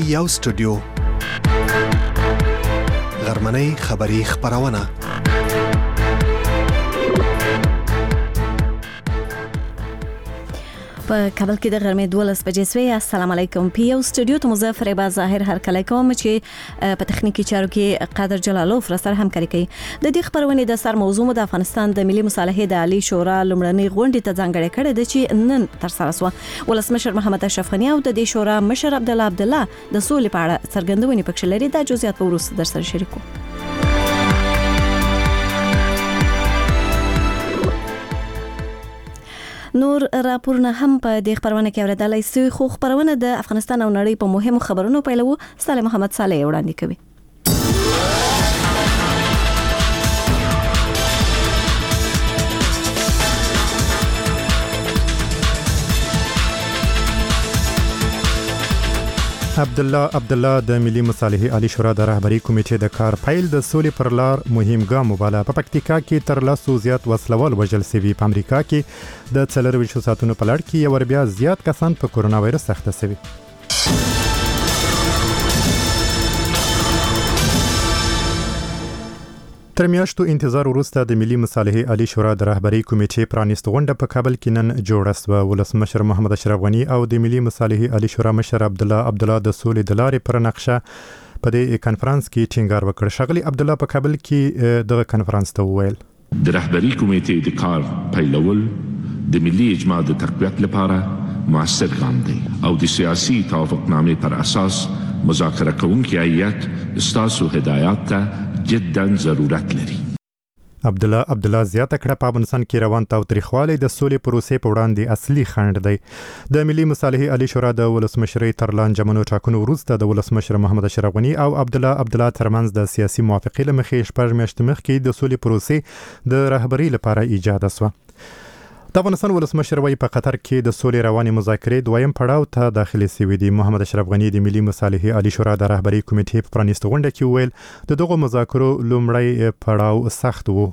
یو سټوډیو غرمنۍ خبری خبرونه په کابل کې د غرمې 12 بجې سوي. السلام علیکم. پی یو سټوډیو ته مظفر با ظاهر هر کله کوم چې په تخنیکی چارو کې قادر جلالوف را سره همکاري کوي. د دې خبرونه د سر موضوع د افغانستان د ملي مصالحې د عالی شورا لومړنۍ غونډې ته ځانګړې کړې ده چې نن تر سره شو. ولسمشر محمد اشرف غنی او د دې شورا مشر عبدالله د سولې په اړه څرګندونې پکښ لري. دا جزئیات په وروسته در سره شریکو. نور راپورونه هم په دې خبرونه کې اوریدلای شئ. خو خبرونه د افغانستان او نړۍ په مهمو خبرونو پیلو. صالح محمد صالح وړاندې کوي. عبدالله د ملي مصالحې عالی شورا د رهبری کمیټې د کار پیل د سولې پر لار مهم ګام وباله. په پکتیکا کې تر 100 زیات وسلوال وژل شوي. په امریکا کې د 24 ساعتونو په لړ کې یو بیا زیات کسان په کورونا وایرس اخته شوي. تر میاشتو انتظار وروسته د ملي مصالحې عالی شورا د رهبری کمیټې پرانیست غونډه په کابل کې نن جوړه شوه. ولسمشر محمد اشرف غنی او د ملي مصالحې عالی شورا مشر عبدالله د سولې د لارې پر نقشه په دې کانفرنس کې ټینګار وکړ. شغلی عبدالله په کابل کې دغه کانفرنس ته وویل د رهبری کمیټې د کار پیلول د ملي اجماع د تقویت لپاره موثر ګام دی او د سیاسي توافقنامې پر اساس مذاکره کوونکي هیئت استاسو هدایات ته جدا ضرورت لري. عبدالله زیاته کړه په افغانستان کې روان تاوتریخوالی د سولې پروسې په وړاندې اصلي خنډ دی. د ملي مصالحې عالی شورا د ولسمشرۍ تر لاندې ټاکنو وروسته د ولسمشر محمد اشرف غنی او عبدالله ترمنځ د سیاسي موافقې له مخې 6 میاشتې مخکې د سولې پروسې د رهبرۍ لپاره ایجاد شوه. د افغانستان ولسمشر وايي په قطر کې د سولې رواني مذاکرې دویم پړاو ته داخلي شوي دي. محمد اشرف غنی د ملي مصالحې عالی شورا د رهبرۍ کمیټې په پرانیست غونډه کې وویل د دغو مذاکرو لومړی پړاو سخت و.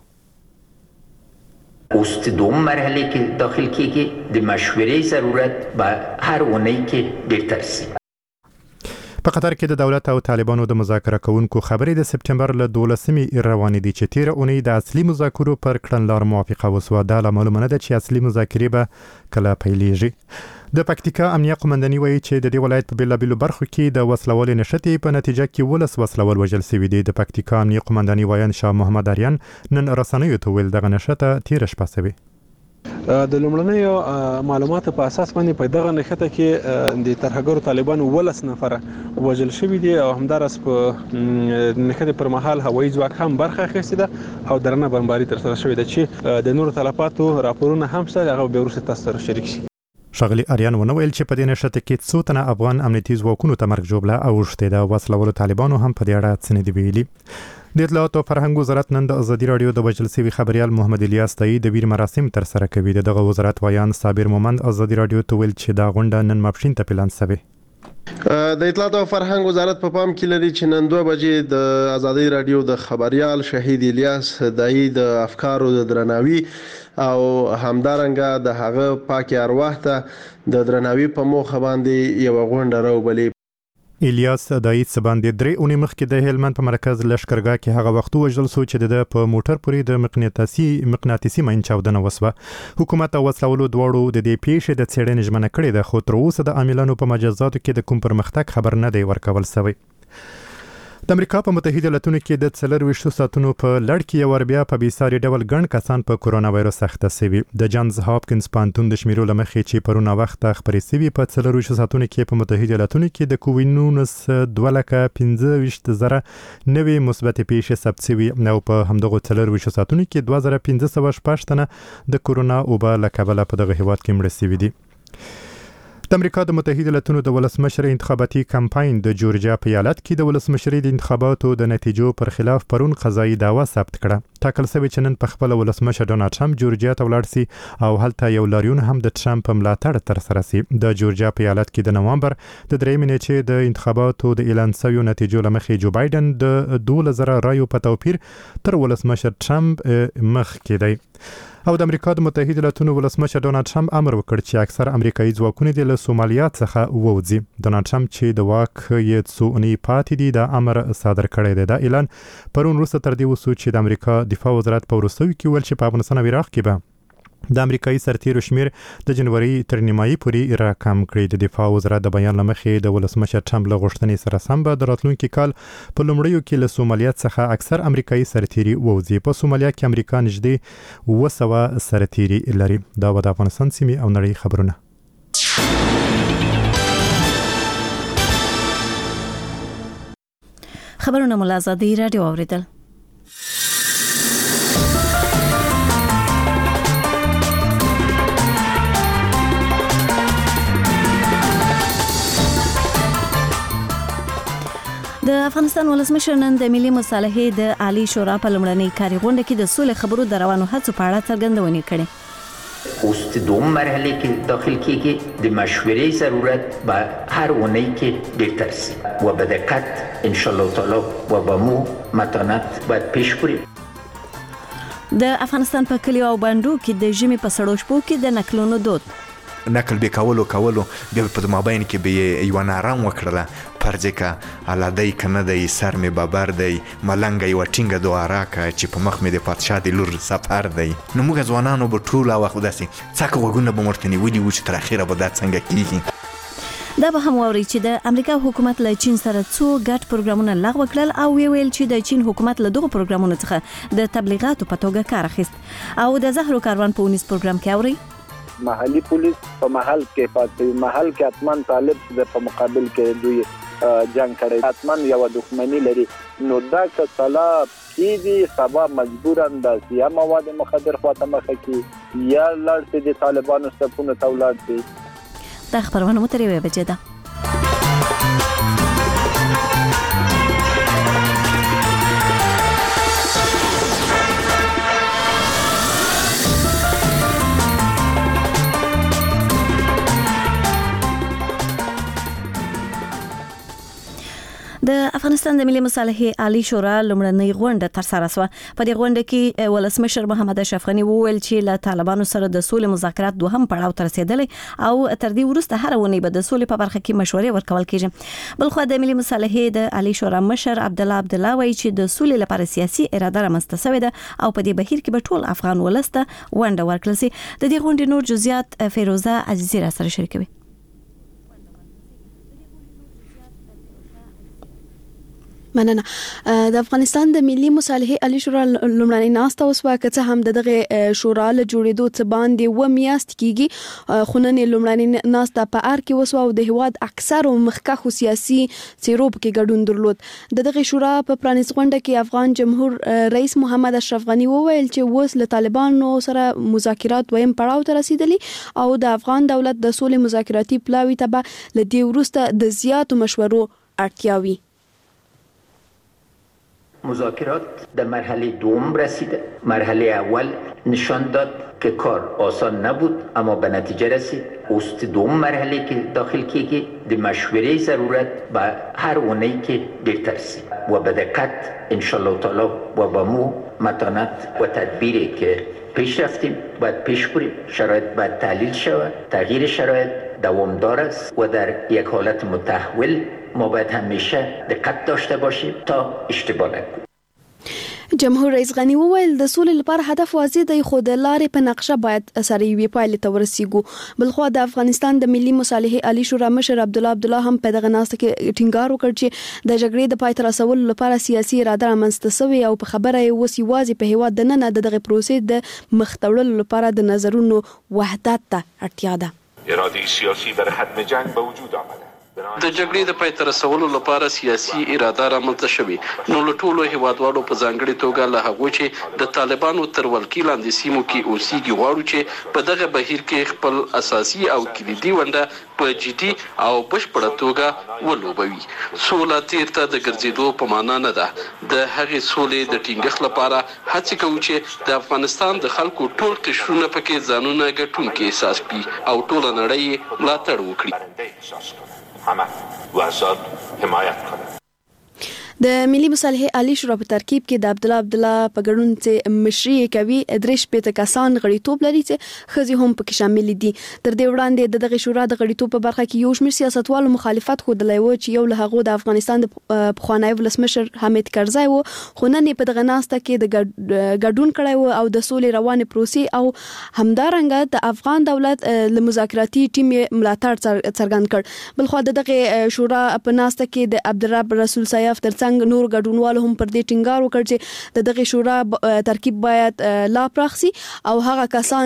اوس د دوم مرحله کې داخل کېږي د مشورې ضرورت به هر اونۍ کې ډېر شي. په قطر کې د دولت او طالبانو د مذاکره کوونکو خبرې د سپټمبر له 12مې روانې دي چې تیر اونۍ د اصلي مذاکرو پر کړنلار موافقه وسوه. دا معلومه نه ده چې اصلي مذاکرې به کله پیلېږي. د پکتیکا امنیه قومنداني وایي چې د دې ولایت په بیلابیلو برخو کې د وسلوالې نشټې په نتیجه کې 12 وسلوال وژل شوي دي. د پکتیکا امنیه قومنداني وایي شاه محمد اریان نن رسنیو ته ویل دغه نشټه تیر شپه شوې. د لومړنیو معلوماتو په اساس باندې په دغه نښته کې د ترهګرو طالبانو 12 نفر وژل شوي دي او همدارس په نښته پر مهال هوایي ځواک هم برخه اخیستې ده او درنه بمباري ترسره شوې ده چې د نورو تلفاتو راپورونه هم شته. هغه به وروسته تاسو سره شریک شي. شغلی اریان ونه ویل چې په دې نشته کې څو تنه افغان امنیتي ځواکونو ته مرګ ژوبله اوښتې ده. وسلوالو طالبانو هم په دې اړه څه نه دي ویلي. د اطلاعات او فرهنګ وزارت نن د ازادي رادیو د وژل شوي خبريال محمد الیاس تایي د ویر مراسم تر سره کوي. دغه وزارت وایان صابر مومند ازادي رادیو ته ویل چې دا غونډه نن ماپښین ته پلان شوی. د اطلاعات او فرهنګ وزارت په پام کې لري چې نن 2 بجې د ازادي رادیو د خبريال شهید الیاس دایي د افکارو د درناوي او همدارنګه د هغه پاک ارواح ته د درناوي په موخه باندې یو غونډه راوبلې. الیاس دایي باندې 3 اونۍ مخکې د هلمند په مرکز لشکرګاه کې هغه وخت وژل شو چې د په موټر پورې د مقناطیسي ماین چاودنه وسوه. حکومت او وسلوالو دواړو د دې پیښې د څېړنې ژمنه کړې ده خو تر اوسه د عاملانو په مجازاتو کې د کوم پرمختګ خبر نه دی ورکول شوی. د امریکا په متحده ایالاتونو کې د 24 ساعتونو په لړ کې یو بیا په بیساري ډول ګڼ کسان په کورونا وایرس اخته شوي. د جانز هاپکینز پوهنتون د شمیرو له مخې چې پرونه وخت خبرې شوي په 24 ساعتونو کې په متحده ایالاتونو کې د کووید 2,25,000 نوې مثبت پیښې ثبت شوي او په همدغه 24 ساعتونو کې 2516 تنه د کورونا وبا له کبله په دغه هیواد کې مړه شوي دي. د امریکا د متحده ایالاتونو د ولسمشر انتخاباتي کمپاین د جورجیا په ایالت کې د ولسمشرۍ د انتخاباتو د نتیجو پر خلاف پرون قضایي دعوا ثبت کړه. ټاکل شوی چې نن په خپل ولسمشر ډونالد ټرمپ جورجیا ته ولاړ شي او هلته یو لاریون هم د ټرمپ په ملاتړ ترسره شي. د جورجیا په ایالت کې د نوامبر د 3 نیټې د انتخاباتو د اعلان شویو نتیجو له مخې جو بایدن د 2000 رایو په توپیر تر ولسمشر ټرمپ مخ کې دی. او د امریکا د متحده ایالاتونو ولسمشر ډونالد ټرمپ امر وکړ چې اکثر امریکایي ځواکونه د سومالیا څخه ووځي. ډونالد ټرمپ چې د واک یې څو اونۍ پاتې دي د امر صادر کړی دی. دا اعلان پرون وروسته تر دې وسو چې د امریکا دفاع وزارت په وروستیو کې ویل چې په افغانستان او عراق کې به د امریکایي سرتیرو شمیر د جنوري تر نیمایي پورې راکم کړي. د دفاع وزارت د بیان لمخې د ولسمشر ټرمپ له غوښتنې سره سم به د راتلونکي کال په لومړیو کې له سومالیا څخه اکثر امریکایي سرتیري ووځي. په سومالیا کې امریکا نږدې 200 سرتیري لري. دا د افغانستان سیمې او نړۍ خبرونه. خبرونه مو له آزادۍ راډیو اوریدل. د افغانستان ولسمشر نن د ملي مصالحې د عالی شورا په لومړنۍ کاري غونډه کې د سولې خبرو د روانو هڅو په اړه څرګندونه کړې. اوس دوم مرحله کې داخل کیږي د مشورې ضرورت به هر اونۍ کې بهتر شي و به دقت ان شاء الله تعالی و با مو متانت باید پیش بریم. د افغانستان په کلیو او بانډو کې د ژمي په سړو شپو کې د نکلونو دود نقل به کولو بیا په مابین کې به یو نارام وکړه پرځکه علادی کنه دی سر می بابر دی ملنګ یو ټینګه دوه راکه چې په مخ می د پادشاه د لور سفر دی. نو موږ ځوانانو به ټول وخت داسي څاکه وګونه به مرتنی ودی و چې تر اخیره به دا څنګه کیږي. دا به هم ووري چې د امریکا حکومت له چین سره څو ګډ پروګرامونه لغوه کړل او ویل چې د چین حکومت له دغه پروګرامونو څخه د تبلیغاتو په توګه کار اخیست. او د زهرو کاروان په ونیس پروګرام کې اوري محلي پولیس په محل کې پاتې محل کې اتمن طالب د په مقابل کې دوی جنگ کړي اتمن یو دښمنی لري. نو دا کله کېږي سبا مجبورن د سیا مواد مخدر خواته مخه کې یا لړ د طالبانو صفونه تولاد دي. دا خبرونه مو ترې وې بچدا. د افغانستان د ملي مصالحې عالی شورا لومړنۍ غونډه ترسره شوه. په دې غونډه کې ولسمشر محمد اشرف غني وویل چې له طالبانو سره د سولې مذاکرات دوهم پړاو ته رسیدلی او تر دې وروسته هر ونی به د سولې په برخه کې مشورې ورکول کیږي. بلخو د ملي مصالحې د عالی شورا مشر عبدالله وایي چې د سولې لپاره سیاسي اراده رامنځته شوې ده او په دې بهیر کې به ټول افغان ولسته ونډه ورکړل شي. د دې غونډې نور جزئیات فیروزه عزیزی را سره شریکوي. مننه. د افغانستان د ملي مصالحې عالی شورا لومړنۍ ناسته وسوه که هم دغه شورا له جوړېدو څخه باندې و میاشت کیږي خو نن لومړنۍ ناسته په ار کې وسوه او د هواد اکثر مخکخ سیاسي څیروب کې ګډون درلود. دغه شورا په پرانیست غونډه کې افغان جمهور رئیس محمد اشرف غني وویل چې وس له طالبانو سره مذاکرات ویم پړاو ته رسیدلی او د افغان دولت د سولې مذاکراتي پلاوی ته به لدی ورسته د زیاتو مشورو اړتیا وي. مذاکرات در مرحله دوم رسیده. مرحله اول نشان داد که کار آسان نبود اما به نتیجه رسید. اوست دوم مرحله که داخل کیږي د مشورې ضرورت به هر اونۍ کې بهتر شي و به دقت ان شاء الله تعالی و با مو متانت و تدبیری که پیش رفتیم باید پیش بریم. شرایط باید تحلیل شود. تغییر شرایط دوامدار است و در یک حالت متحول ما باید همیشه دقت داشته باشیم تا اشتباه نکنیم. جمهور رئیس غني وویل د سولې لپاره هدف واضح دی خو د لارې په نقشه باید سره وي پایله ته ورسیږو. بلخو د افغانستان د ملي مصالحې عالی شورا مشر عبدالله هم په دغه ناسته کې ټینګار وکړ چې د جګړې د پای ته رسولو لپاره سیاسي اراده رامنځته شوې او په خبره یې وسی واضح په هیواد د نن دغه پروسې د مختړلو لپاره د نظرونو وحدت ته اړتیا ده. اراده سیاسي در حتم جنگ به وجود آمده. د جګړې د پای ته رسولو لپاره سیاسي اراده رامنځته شوې نو له ټولو هیوادوالو په ځانګړي توګه له هغو چې د طالبانو تر ولکې لاندې سیمو کې اوسېږي غواړو چې په دغه بهیر کې خپل اساسي او کلیدي ونډه په جدي او بشپړه توګه ولوبوي. سوله تیر ته د ګرځېدو په معنا نه ده. د هغې سولې د ټینګښت لپاره هڅې کوو چې د افغانستان د خلکو ټول قشرونه پکې ځانونه ګټونکي احساس کړي او ټوله نړۍ ملاتړ وکړي. همه و ازاد حمایت کنه. د ملي مصالحې عالی شورا په ترکیب کې د عبدالله په ګډون چې مشري کوي درش په کسان غړیتوب لري چې خزي هم پکې شامل دي. تر دې وړاندې دغه شورا د غړیتوب په برخه کې یو شمېر سیاستوالو مخالفت خوده و چې یو له هغه د افغانستان د پخوانی ولسمشر حامد کرزی و، خو نن په دغه ناسته کې د ګډون کړی و او د سولې روانې پروسې او همدارنګه د افغان دولت له مذاکراتي ټیم ملاتړ څرګند کړ. بلخو دغه شورا په ناسته کې د عبدالرب رسول سیاف ترڅنګ نور ګډونوالو هم پر دې ټینګار وکړ چې دغه شورا ترکیب باید لا پراخ شي او هغه کسان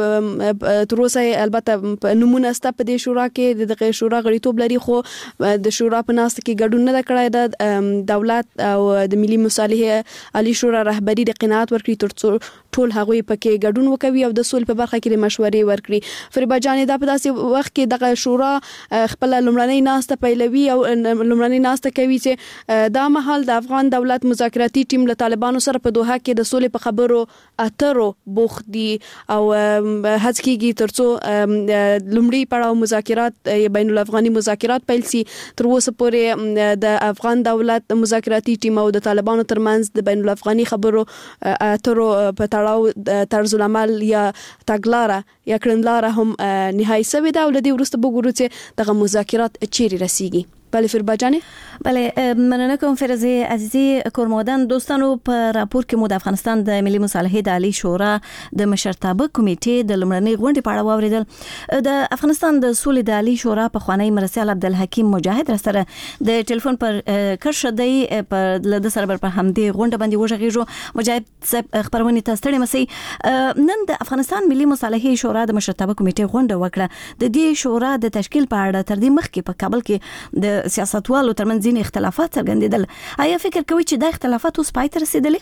چې تر اوسه البته نمونه ست په دې شورا کې دغه شورا غړیتوب لري خو د شورا په ناسته کې ګډون نه کړی د دولت او د ملي مصالحې عالی شورا رهبری د قناعت ورکړي ترڅو ټول هغوی پکې ګډون وکوي او د سولې په برخه کې مشورې ورکړي. فریبا جان دا په داسې وخت کې دغه شورا خپل لومړنۍ ناسته پیلوي او لومړنۍ ناسته کوي چې دا مهال د افغان دولت مذاکراتي ټیم له طالبانو سره په دوحه کې د سولې په خبرو اترو بوخت دي او هڅه کیږي ترڅو لومړی پړاو مذاکرات بین الافغاني مذاکرات پیل شي. تر اوسه پورې د افغان دولت مذاکراتي ټیم او د طالبانو ترمنځ د بین الافغاني خبرو اترو په تړاو طرز العمل یا تګلاره یا کړنلاره هم نهایی شوې ده او لدی ورسته وګورو چې دغه مذاکرات چیرې رسیږي. بله فریبا جانی. بله مننه کوم فرزی عزیزی کورمودن. دوستانو په راپور کې مو د افغانستان د ملي مصالحې د عالی شورا د مشرتابه کمیټې د لومړنۍ غونډې په اړه واوریدل. د افغانستان د سولې د عالی شورا په خوانی مرسیال عبدالحکیم مجاهد سره د ټلیفون پر کرشدی په د سره پر همدې غونډه باندې وژغېږو. مجاهد خبرونه تاسو ته مسي نن د افغانستان ملي مصالحې شورا د مشرتابه کمیټې غونډه وکړه. د دې شورا د تشکیل په اړه تر دې مخکې په کابل کې د سیاستوالو ترمنځ ځینې اختلافات څرګندېدل. آیا فکر کوئ چې دا اختلافات اوس پای ته رسیدلي؟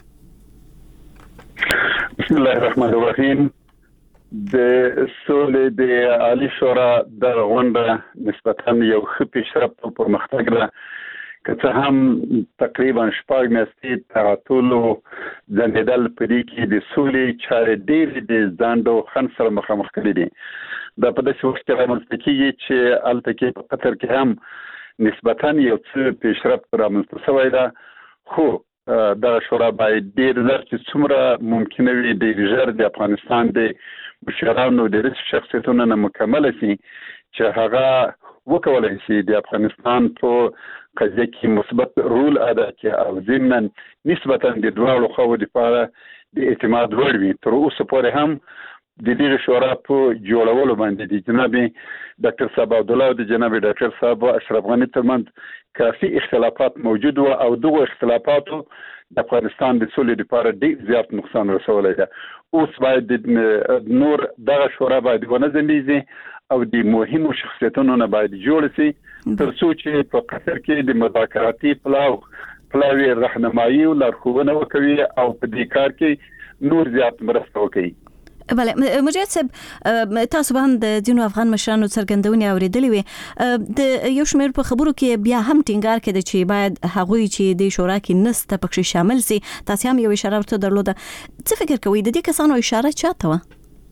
بسم الله الرحمن الرحیم. د سولې د عالی شورا د غونډه نسبتاً یو ښه پیشرفت او پرمختګ ده، که څه هم تقریبا 4 میاشتې تعطل او ځنډېدل په دې کې د سولې چارې ډېرې د ځانډ او خنډ سره مخامخ کړي دي. دا په داسې وخت کې رامنځته کېږي چې هلته کې په قطر کې هم نسبتاً یو څه پیشرفت رامنځته شوی ده، خو دغه شورا باید ډېر ژر چې څومره ممکنه وي ډېر ژر د افغانستان د مشرانو د رئیس شخصیتونو نه مکمله شي چې هغه وکولای شي د افغانستان په قضیه کې مثبت رول ادا کړي او ضمناً نسبتاً د دواړو خواو لپاره د اعتماد وړ وي. تر اوسه پورې هم د دې شورا په جوړولو باندې د جناب ډاکټر صاحب عبدالله او د جناب ډاکټر صاحب اشرف غنی ترمنځ کافي اختلافات موجود و او دغه اختلافاتو د افغانستان د سولې لپاره ډېر زیات نقصان رسولی ده. اوس باید نور دغه شورا باید ونه ځنډیږي او د مهمو شخصیتونو نه باید جوړ شي تر څو چې په قطر کې د مذاکراتي پلاوی راهنمایي او لارښوونه وکوي او په دې کار کې نور زیات مرسته وکړي. بله مجاهد صاحب تاسو به هم د ځینو افغان مشرانو څرګندونې اورېدلې وې. د یو شمېر په خبرو کې بیا هم ټینګار کېده چې باید هغوی چې د شورا کې نسته پکې شامل سي. تاسو هم یو اشاره ورته درلوده. څه فکر کوئ د دې کسانو اشاره چاته وه؟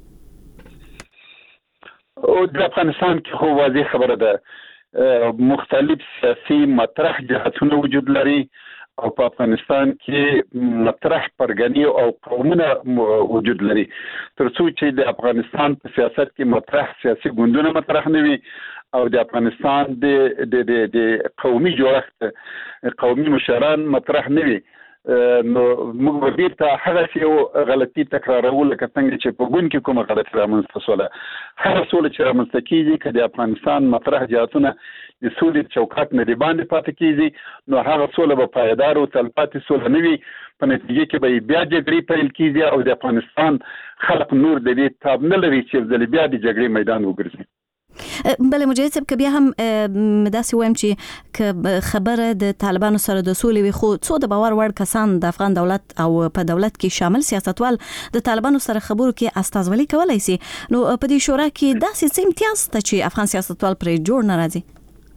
او د افغانستان کې خو واضح خبره ده، مختلف سیاسي مطرح جهتونه وجود لري او په افغانستان کې مطرح پرګنی او قومونه وجود لري. تر څو چې د افغانستان په سیاست کې مطرح سیاسي ګوندونه مطرح نه وي او د افغانستان د قومي جوړښت قومي مشران مطرح نه وي، نو موږ به بیرته هغه یو غلطي تکرارول لکه څنګه چې په ګوند کې کومه غلطي رامنځته شوله. هغه سوله چې رامنځته کېږي که د افغانستان مطرح جهتونه د سولې چوکاټ نه د باندې پاتې کېږي نو هغه سوله به پایدار او تلپاتې سوله نه وي. په نتیجه کې به بیا جګړې پیل کېږي او د افغانستان خلق نور د دې تاب نه لري چې ځل بیا د جګړې میدان وګرځي. بله مجاهد صاحب که بیا هم داسې وایم چې که خبره د طالبانو سره د سولې وي خو څو د باور وړ کسان د افغان دولت او په دولت کې شامل سیاستوال د طالبانو سره خبرو کې استازولي کولی سي، نو په دې شورا کې داسې څه امتیاز شته چې افغان سیاستوال پرې جوړ نه راځي؟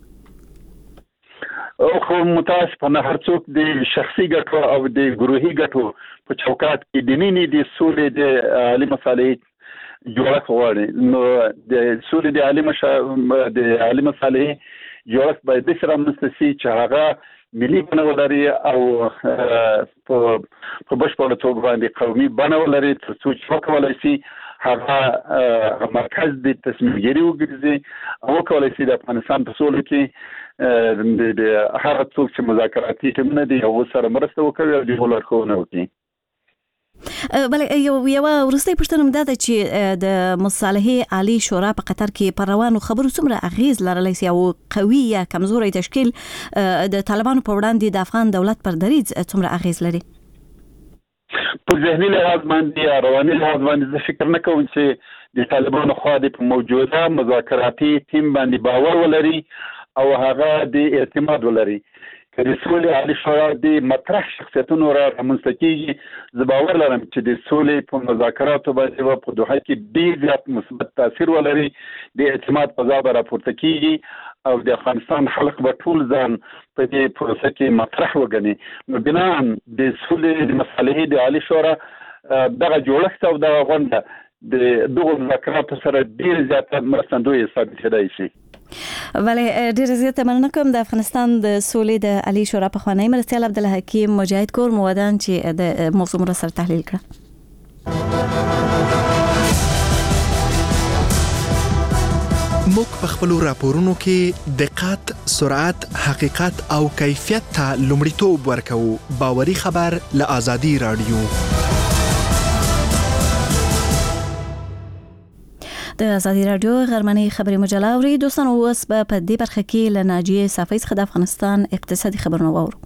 خو متاسفانه هر څوک د شخصي ګټو او د ګروهي ګټو په چوکاټ کې د نینې د سولې د عالي مصالحې جوړښت غواړي. نو د سولې د عالي مصالحې جوړښت باید داسې رامنځته شي چې هغه ملي بڼه ولري او په بشپړه توګه باندې قومي بڼه ولري تر څو چې وکولای شي هغه مرکز د تصمیمګیري وګرځي او وکولای شي د افغانستان په سولو کې د هغه څوک چې مذاکراتي ټیمونه دي او سره مرسته وکړي او د لارښوونه وکړي. بل یو ورسته پښتنه مده ده چې د مصالحه عالی شورا په قطر کې پر روانو خبرو څومره اغیز لرلی سي او قوي یا کمزوري تشکیل د طالبانو په وړاندې د افغان دولت پر دریځ څومره اغیز لري؟ په ذهني لحاظ باندې رواني لحاظ باندې زه فکر نه کوم چې د طالبانو خوا د موجوده مذاکراتي ټیم باندې باور ولري او هغه د اعتماد ولري. که د سولې عالی شورا د مطرح شخصیتونو رامنځته کېږي، زه باور لرم چې د سولې په مذاکراتو باندې په دوحه کې ډېر زیات مثبت تاثیر ولري، د اعتماد فضا به راپورته کېږي او د افغانستان خلک به ټول ځان په دې پروسه کې مطرح وګڼي. نو بناً د سولې د مصالحې د عالی شورا دغه جوړښت او دغه غونډه د دغو مذاکراتو سره ډېر زیاته مرستندوی ثابتېدای شي. ولی ډیر زیاته مننه کوم د افغانستان د سولې د عالی شورا په خوانی مرستیال عبدالحکیم مجاهد کور مودان چې د موضوع مر سره تحلیل کړ. موږ په خپل راپورونو کې دقت، سرعت، حقیقت او کیفیت ته لومړیتوب ورکوو. باوري خبر له آزادي رادیو. د آزادي رادیو غرمنۍ خبري مجله اوري دوستان. اوس په دې برخه کې له ناجیه صافی څخه د افغانستان اقتصادي خبرونه واورو.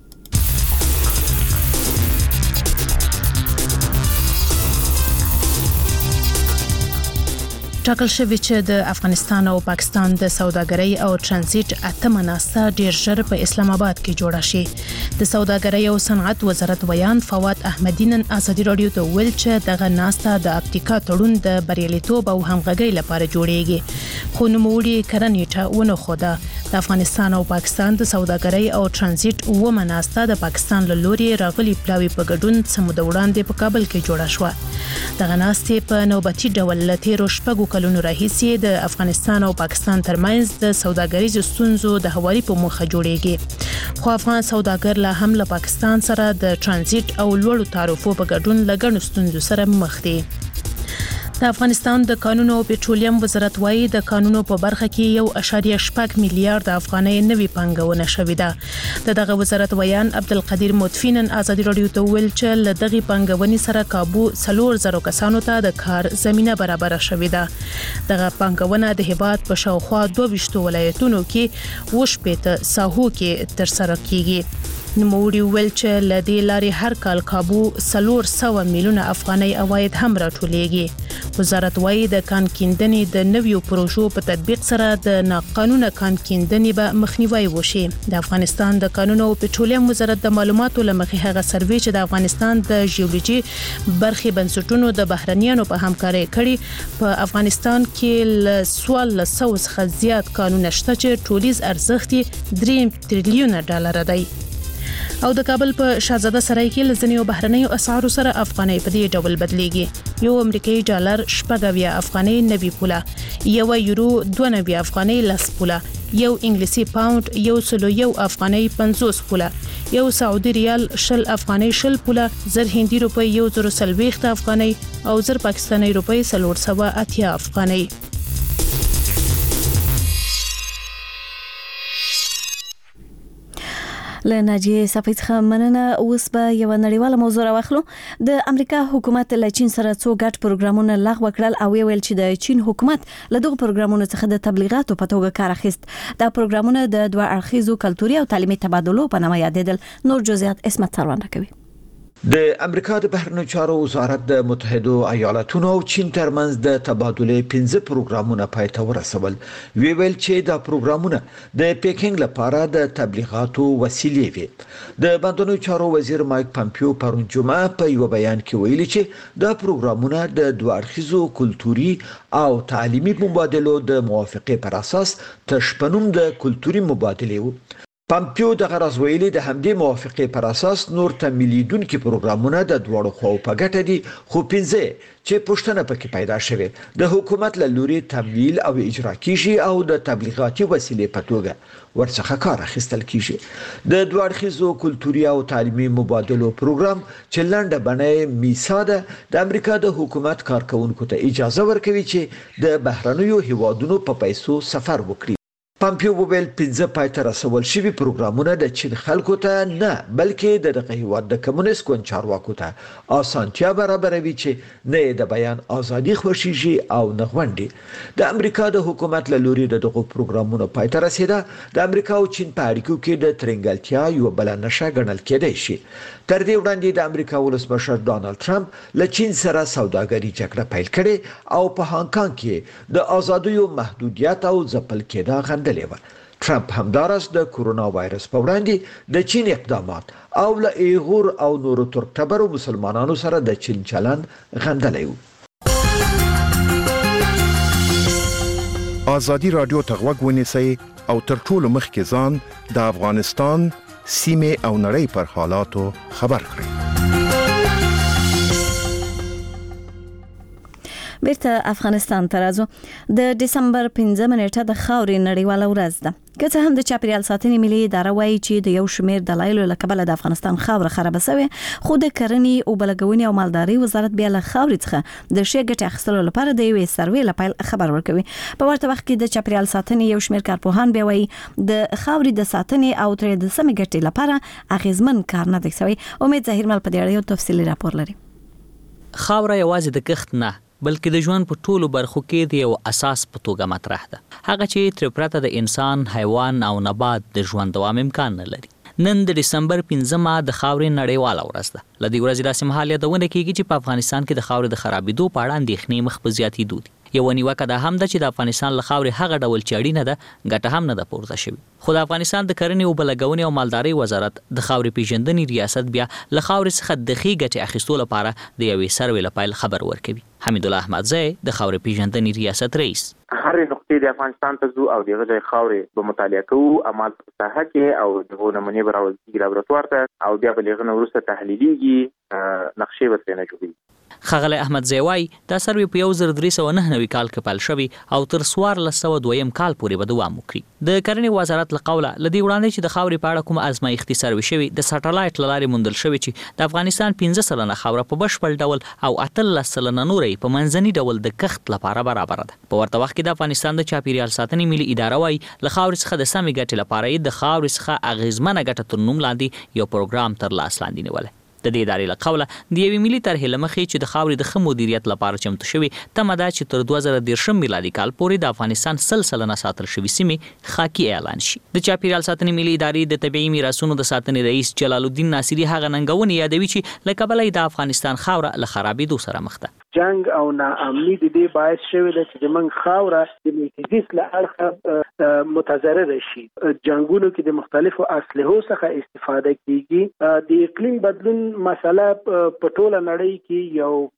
ټاکل شوی چې د افغانستان او پاکستان د سوداګرۍ او ترانزیت اتمه ناسته ډیر ژر په اسلام آباد کې جوړه شي. د سوداګرۍ او صنعت وزارت ویان فواد احمدی نن آزادي رادیو ته ویل چې دغه ناسته د اپتیکا تړون د بریالیتوب او همغږۍ لپاره جوړیږي. خو نوموړي کرنیټه ونه خوده. د افغانستان او پاکستان د سوداګرۍ او ترانزیت ومه ناسته د پاکستان له لوري راغلي پلاوی په ګډون سمود وړاندې په کابل کې جوړه شو. دغه ناسته په نوبتي ډول لته شپږو کلونو راهیسې د افغانستان او پاکستان ترمنځ د سوداګریزو ستونزو د هواري په موخه جوړیږي. خو افغان سوداګر لا هم له پاکستان سره د ترانزیت او لوړو تعرفو په ګډون لګڼو ستونزو سره مخ دي. د افغانستان د کانونو او پټرولیم وزارت وايي د کانونو په برخه کې 1.8 میلیارډ افغانۍ نوي پانګونه شوې ده. دغه وزارت ویان عبدالقدیر مدفینن آزادي رادیو ته ویل چې له دغه پانګونې سره کابو 3000 کسانو ته د کار زمينه برابر شوې ده. دغه پانګونه د هیواد په شاوخوا 22 ولایتونو کې وشپېته ساحو کې تر سره کیږي. نوموړي ویل چې له دې لارې هر کال کابو 300 میلیونه افغانۍ عواید هم راټولېږي. وزارت وايي د کان کیندنې د نویو پروژو په تطبیق سره د ناقانونه کان کیندنې به مخنیوي وشي. د افغانستان د کانونو او پټرولیم وزارت د معلوماتو لمخې هغه سروې چې د افغانستان د جیولوژي برخې بنسټونو د بهرنیانو په همکارۍ کړي په افغانستان کې له 100 څخه زیات کانونه شته چې ټولیز ارزښت 3 تریلیون ډالر دی. او د کابل په شاهزاده سرای کې لزنیو بهرنیو اسعارو سره افغانۍ په دې ډول بدلیږي. یو امریکایي ډالر 90 افغانۍ 90 پوله، یو یورو 92 افغانۍ 10 پوله، یو انګلیسي پاوند 101 افغانۍ 50 پوله، یو سعودي ریال 20 افغانۍ 20 پوله، زر هندي روپۍ 140 افغانۍ او زر پاکستاني روپۍ 380 افغانۍ. له ناجیه صافی څخه مننه. اوس به یو نړیواله موضوع راوخلو. د امریکا حکومت له چین سره څو ګډ پروګرامونه لغوه کړل او ویل چې د چین حکومت له دغه پروګرامونو څخه د تبلیغاتو په توګه کار اخیست. دا پروګرامونه د دوه اړخیزو کلتوري او تعلیمي تبادلو په نامه یادېدل. نور جزئیات اسمت څرګنده کوي. د امریکا د بهرنیو چارو وزارت د متحده ایالاتونو او چین ترمنځ د تبادلې 15 پروګرامونه پای ته ورسول. ویل چې دا پروګرامونه د پیکینګ لپاره د تبلیغاتو وسیلې وي. د بهرنیو چارو وزیر مایک پامپیو پرون جمعه په یو بیان کې ویلي چې دا پروګرامونه د دوه اړخیزو کلتوري او تعلیمي مبادلو د موافقې پر اساس تشپنوم د کلتوري مبادلې وو. پامپیو د غرض ویلي د همدې موافقې پر اساس نور تمویلیدونکو پروګرامونه د دوړو خو په ګټه دي خو پنځه چې پښتنه پکې پیدا شوه د حکومت له لوري تمویل او اجرا کیږي او د تبلیغاتي وسیلې په توګه ورڅخه کار اخیستل کیږي د دوه اړخیزو کلتوري او تعلیمي مبادلو پروګرام چې لنډه بڼه میسا ده د امریکا د حکومت کارکونکو ته اجازه ورکوي چې د بهرنیو هیوادونو په پیسو سفر وکړي پامپیو وویل 15 پایته رسول شوی پروګرامونه د چین خلکو ته نه بلکې د دغه هیواد د کمونیست ګوند چارواکو ته اسانتیا برابروي چې نه د بیان ازادي خوشيږي او نه غونډي د امریکا د حکومت له لوري دغه پروګرامونه پایته رسیده د امریکا او چین په اړیکو کې د ترنګلتیا یو بل نشه ګڼل کېدای شي تر دې وړاندې د امریکا ولسمشر ډانلډ ټرمپ له چین سره سوداګري جګړه پیل کړې او په هانګ کانګ کې د ازادیو محدودیت او ځپل کېدا غندلې و ټرمپ همدارس د کورونا وایرس په وړاندې د چین اقدامات او له ایغور او نورو ترکتبرو مسلمانانو سره د چین چلند غندلی و آزادی رادیو ته غوږ ونیسئ او تر ټولو مخکې ځان د افغانستان سیمې او نړۍ پر حالاتو خبر کړئ بیرته افغانستان ته راځو د دسمبر 15 نیټه د خاورې نړیواله ورځ ده که څه هم د چاپیریال ساتنې ملي اداره وایي چې د یو شمېر دلایلو له کبله د افغانستان خاوره خرابه شوې خو د کرنې او بلګونې او مالدارۍ وزارت بیا له خاورې څخه د شی ګټې اخیستلو لپاره د یوې سروې لپاره خبر ورکوي په ورته وخت کې د چاپیریال ساتنې یو شمېر کارپوهان بیا وایي د خاورې د ساتنې او ترې د سمې ګټې لپاره اغیزمن کار نه دی شوی امید ظاهرمل په دې اړه یو تفصیلي راپور لري خاوره یوازې د کښت نه بلکې د ژوند په ټولو برخو کې د یو اساس په توګه مطرح ده هغه چې تر پرته د انسان، حیوان او نبات د ژوند دوام امکان نه لري نن د دسمبر 15 د خاورې نړیواله ورځ ده لدې ورځې داسې مهال یادونه کیږي چې په افغانستان کې د خاورې د خرابېدو په اړه اندېښنې مخ په زیاتېدو دي یو نیوکه ده هم ده چې د افغانستان له خاورې هغه ډول چې اړینه ده ګټه هم نه ده پورته شوې خو د افغانستان د کرنې او بلګونې او مالدارۍ وزارت د خاورې پیژندنې ریاست بیا له خاورې څخه د ښې ګټې اخیستو لپاره د یوې سروې لپاره خبر ورکوي حمید الله احمدزی د خاورې پیژندنې ریاست رئیس هر نقطې د افغانستان ته ځو او دغه ځای خاورې به مطالعه کوو عمل په ساحه کې او دغه نمونې به راوځي لابراتوار ته او بیا به له هغه وروسته تحلیلیږي نقشې ورته نه جوړیږي خغله احمدزی وای دا سروې په 1399 کال کې پیل شوی او تر 1402 کال پورې به دوام وکړي د کرنې وزارت له قوله لدی وړاندې چې د خاورې په اړه کوم ازمایښتي سروې شوی د سټلایټ لارې موندل شوی چې د افغانستان 15% خاوره په بشپړ ډول او 18% نورې په منځني ډول د کښت لپاره برابر ده په ورته وخت کې د افغانستان د چاپیریال ساتنې ملي اداره وای له خاورې څخه د سمې ګټې لپاره د خاورې څخه اغیزمنه ګټه تر نوم لاندې یو پروګرام تر لاس لاندې نیولای د دې ادارې له قوله د یوې ملي طرحې له مخې چې د خاورې د ښه مدیریت لپاره چمتو شوي تمه ده چې تر 2013 میلادي کال پورې د افغانستان 100% ساتل شوي سیمې خاکي اعلان شي د چاپیریال ساتنې ملي ادارې د طبیعي میراثونو د ساتنې رئیس جلال الدین ناصری هغه ننګونې یادوي چې له کبله د افغانستان خاوره له خرابېدو سره مخ ده جنگ او ناامني د دې باعث شوی ده چې موږ خاوره د میتیزیس له اړخه متضرر شي جنگونو کې د مختلفو اسلحو څخه استفاده کیږي د اقلیم بدلون مسله په ټوله نړۍ کې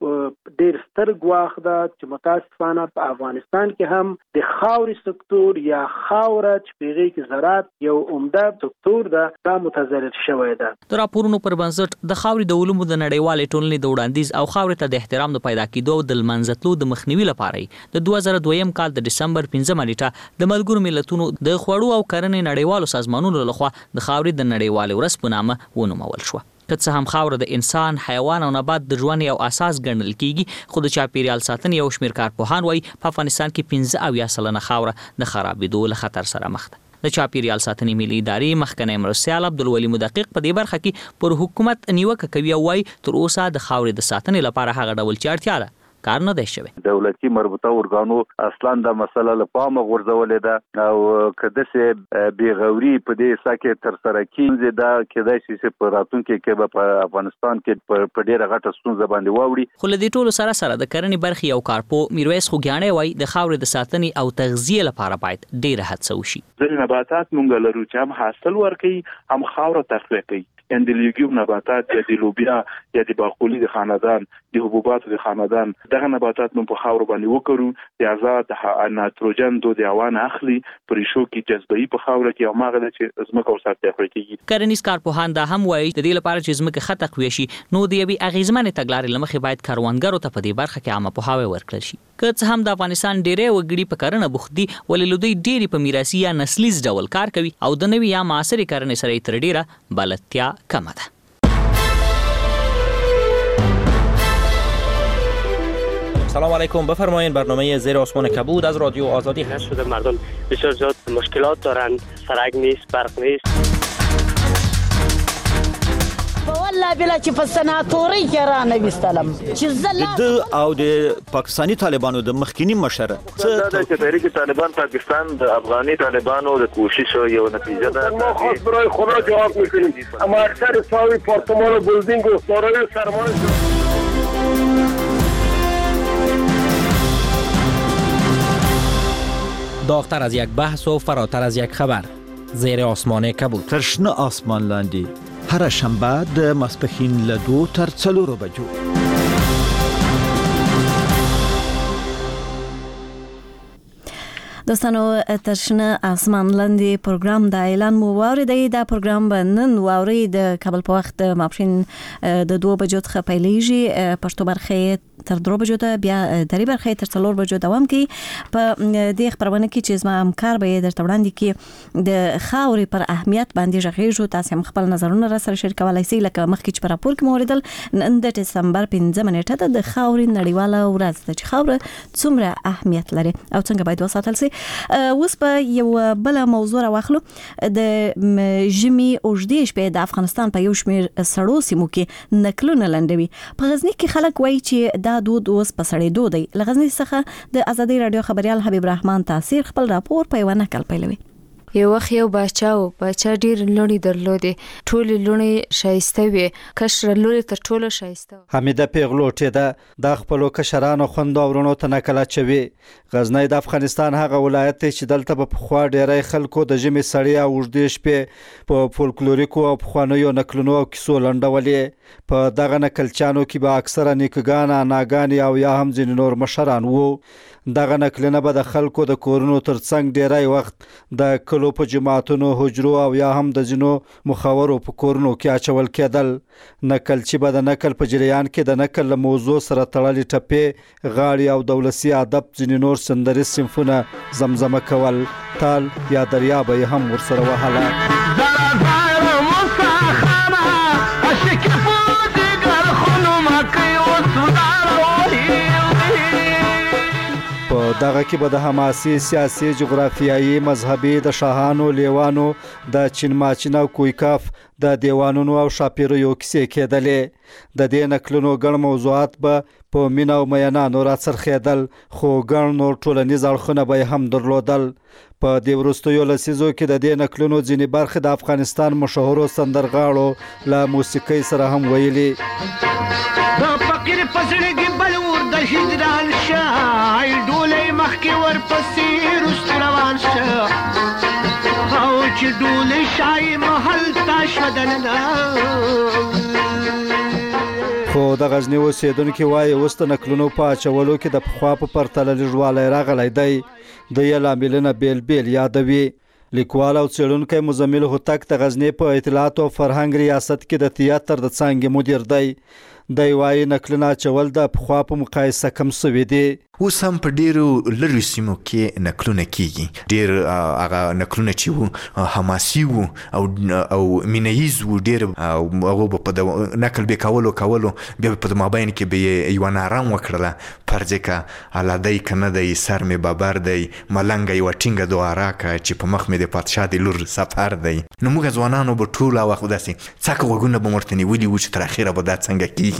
یو ډېر ستر ګواښ ده چې متاسفانه په افغانستان کې هم د خاورې سکتور یا خاوره چې په هغې کې زراعت یو عمده سکتور ده دا متضرر شوی ده د راپورونو پر بنسټ د خاورې د علومو د نړیوالې ټولنې د وړاندیز او خاورې ته د احترام د پیدا کېدو د لمنځتلو د مخنیوي لپاره د 2002 کال د دسمبر 15 نیټه د ملګرو ملتونو د خوړو او کرنې نړیوالو سازمانونو لخوا د خاورې د نړیوالې ورځ په نامه ونومول شو که څه هم خاوره د انسان، حیوان او نبات د ژوند یو اساس ګڼل کیږي خو د چاپیریال ساتنې یو شمېر کارپوهان وایي په افغانستان کې 15% خاوره د خرابېدو له خطر سره مخ ده د چاپیریال ساتنې ملي ادارې مخکنی مرستیال عبدالولي مدقق په دې برخه کې پر حکومت نیوکه کوي او وایي تر اوسه د خاورې د ساتنې لپاره هغه ډول چې اړتیا ده کار نه دی شوی دولتي مربوطه ارګانو اصلا د مسله له پامه غورځولې ده او کده سه بیغوري په دې سکه تر سره کیږي دا کېدای شي چې په راتلونکي کې په افغانستان کې په ډیره غټه ستونزه باندې واوړي خو له دې ټولو سره د کرنې برخې یو کارپو میرویس خوګیاڼی وایي د خاورې د ساتنې او تغذیه لپاره باید ډیره هڅه وشي ځینې نباتات مونږ لرو چې هم حاصل ورکوي هم خاوره تقویه کوي. د لیګیوم نباتات یا د لوبیا یا د باقولي د خاندان د حبوباتو د خاندان دغه نباتات مونږ په خاور باندې وکړو د آزاد نایتروجن د هوا نه اخلي پرېښو کې جذبوي په خاور کې او ماغه چې ځمکه ورسره تقویه کوي. کرنیز کارپوهان دا هم وایي د دې لپاره چې ځمکه ښه تقویه شي نو د یوې اغیزمنې تګلارې له مخې باید کروندګرو ته په دې برخه کې عامه پوهاوی ورکړل شي. که څه هم د افغانستان ډېری وګړي په کرنه بوخت دي ولې له دوی ډېری په میراثي یا نسلیز ډول کار کوي او د نوي یا معاصرې کرنې سره یې تر ډېره بلدتیا کمه ده. سلام علیکم. بفرمایید برنامه زیر آسمان کبود از رادیو آزادی هست. شده مردم بسیار زیاد مشکلات دارن، سرک نیست، برق نیست. والله بلا چې په سناتوري کې را نه وستلم چې زله او د پاکستانی طالبانو د مخکینی مشر څه د تحریک طالبان پاکستان د افغاني طالبانو د کوشش یو نتیجه ده. ما خاص برای خدا جواب میکنیم اما اکثر ساوی پارتمان و بلدینگ و دارای سرمایه داغتر از یک بحث و فراتر از یک خبر. زیر آسمان کبود. ترشنه آسمان لاندی هر شنبه د ماسپښین له 2 تر 4 بجو. دوستانو ترشنه آسمان لاندې پروګرام د اعلان مو واوریدئ. دا پروګرام به نن واورئ د کابل په وخت ماپښین د 2 بجو څخه پیلیږي. پښتو برخه تر 3 بجو ته، بیا درې برخه تر 4 بجو دوام کوي. په دې خبرونه کې چې زما همکار به درته وړاندې کې د خاورې پر اهمیت باندې غږیږو. تاسو هم خپل نظرونه را سره شریک کولای شئ. لکه مخکې چې په راپور کې موریدل نن د دسمبر 5 نیټه ده د خاورې نړیواله ورځ ده چې خاوره څومره اهمیت لري او څنګه باید وساتل شي. اوس په یو بل موضوع راوخلو. د ژمي اوږدې شپې د افغانستان په یو شمېر سړو سیمو کې نکلونه لنډوي. په غزني کې خلک وایي چې دا دود اوس په سړېدو دی. له غزني څخه د ازادي رادیو خبريال حبیب رحمان تاثیر خپل راپور په یو نقل پیلوي. یو وخت یو بچا ډیر لونی درلودې، ټول لونی شایسته وي، کشر لوري تر ټولو شایسته. حمیده پیغلوټه ده د خپل کشرانو خوند اورونو ته نکله چوي. غزنی د افغانستان هغه ولایت چې دلته په خوا ډیری خلکو د ژمي سړی او اوږدې شپې په فولکلوریکو او خوانیو نکلونو او کیسو لنډولې. په دغه نکلچانو کې به اکثره نیکګان، اناګان او یا هم ځینې نور مشران وو. دغه نکلونه به د خلکو د کورونو ترڅنګ ډیری وخت د کلو په جماعتونو، حجرو او یا هم د ځینو مخاورو په کورونو کې اچول کېدل. نکلچی به د نکل په جریان کې د نکل له موضوع سره تړلې ټپې، غاړې او د ولسي ادب ځینې نور سندري صنفونه زمزمه کول. تال یا دریا به هم ورسره وهله. دغه کې به د حماسي، سیاسي، جغرافیایي، مذهبي، د شاهانو، لیوانو، د چین ماچین او کویکاف د دیوانونو او شاپیریو کیسې کېدلې. د دې نکلونو ګڼ موضوعات به په مینا او میانانو راڅرخېدل، خو ګڼ نور ټولنیز اړخونه به هم درلودل. په دې وروستیو لسیزو کې د دې نکلونو ځینې برخې د افغانستان مشهورو سندرغاړو له موسیقۍ سره هم ویلي. د فقیر پسړګي بلور د هجران شای ډولې مخکې ورپسې رست روان شه او چې ډولې شای محل تا شدننا. خو د غزنی اوسیدونکو وایي اوس د نکلونو په اچولو کې د پخوا په پرتله لږوالی راغلی دی. د یې لاملونه بیل بیل یادوي. لیکوال او څېړونکی مزمل هوتک د غزنی په اطلاعات او فرهنګ ریاست کې د تیاتر د څانګې مدیر دی. دی وایي نکلونه اچول د پخوا په مقایسه کم سوي دي. اوس هم په ډیرو لرې سیمو کې نکلونه کیږي. ډیر هغه نکلونه چې وو حماسي وو او مینهیز وو. ډیر هغه په نکل به کولو بیا په مابین کې به یو نارام وکړله پرځکه علادی کنه دی، سر می بابر دی، ملنګ یو ټینګه دواره کا چې په مخ می د پادشاه د لور سفر دی. نو موږ ځوانانو به ټول وخت داسې څاکه وګونه به مرتنی ویلی و چې تر اخره به دا څنګه کیږي.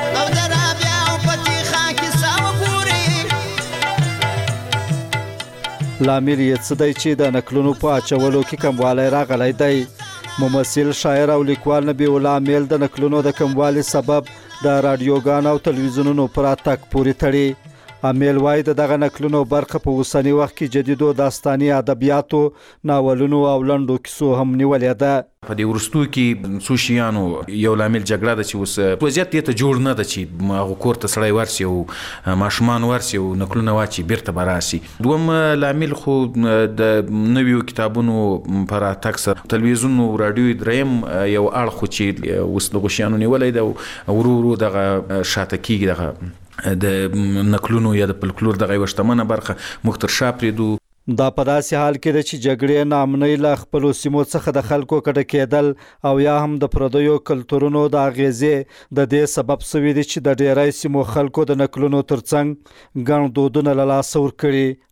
لامل یې څه دی چې د نکلونو په اچولو کې کموالی راغلی دی. ممثل، شاعر او لیکوال نبی الله میل د نکلونو د کموالي سبب د رادیوګانو او تلویزیونونو پر اتک پورې تړي. امیل وای دغه نکلونو برخه په اوسنی وخت کې جديدو داستاني ادبیاتو ناولونو او لنډو کیسو هم نیولې ده. په دې ورستو کې سوشيانو یو لامل جګړه ده چې اوس وضعیت ته جوړ نه ده چې هغه کور ته سړی ورسي او ماشومان ورسي او نکلونه واچي بیرته براسي. دوم لامل خو د نویو کتابونو پر تکسر تلویزیون او رادیو دریم یو اړ خو چې اوس د غشيانو نیولې ده ورورو دغه شاته کیږي دغه د نکلونو یا د فلکلور دغه وشتمنه برخه مختر شاپریدو. دا په داسې حال کې ده چې جګړې نامنۍ له خپلو سیمو څخه د خلکو کډه کېدل او یا هم د پردیو کلتورونو د اغیزې د دې سبب شوي دي چې د ډیری سیمو خلکو د نکلونو ترڅنګ ګڼ دودونه له لاسه ورکړي